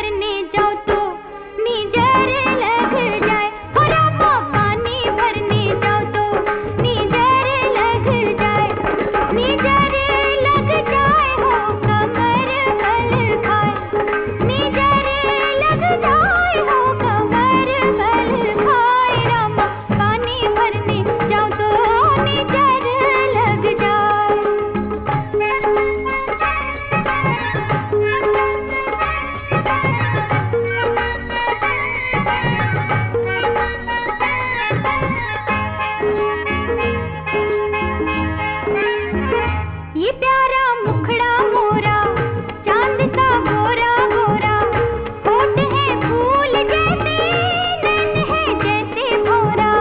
भरने जाओ तो नीजर लग जाए। हो रामा पानी भरने जाओ तो नीजर लग जाए। नीजर लग जाए हो कमर बल खाए। नीजर लग जाए हो कमर बल खाए। रामा पानी भरने जाओ तो नीजर लग जाए। ये प्यारा मुखड़ा मोरा चांद सा गोरा गोरा। होठ है फूल जैसे नैन है जैसे भौरा।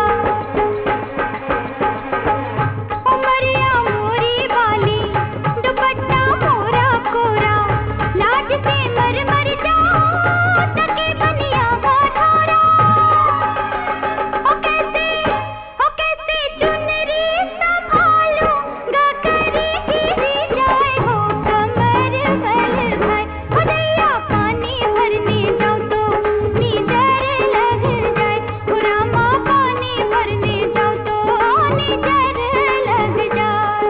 उमरिया मोरी वाली दुपट्टा मोरा कोरा। लाज से मर मर जाऊं सके बनिया बाठोरा। ओ कैसे चुनरी संभालूं गा करी गिरी जाए हो कमर बल खाए। हो दैया पानी भरने जाओ तो नीजर लग जाए। हो रामा पानी भरने जाओ तो नीजर लग जाए।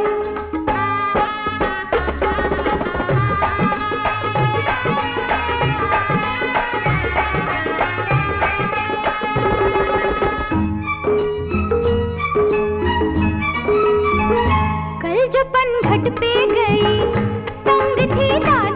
कल जो पनघट पे गई संग थी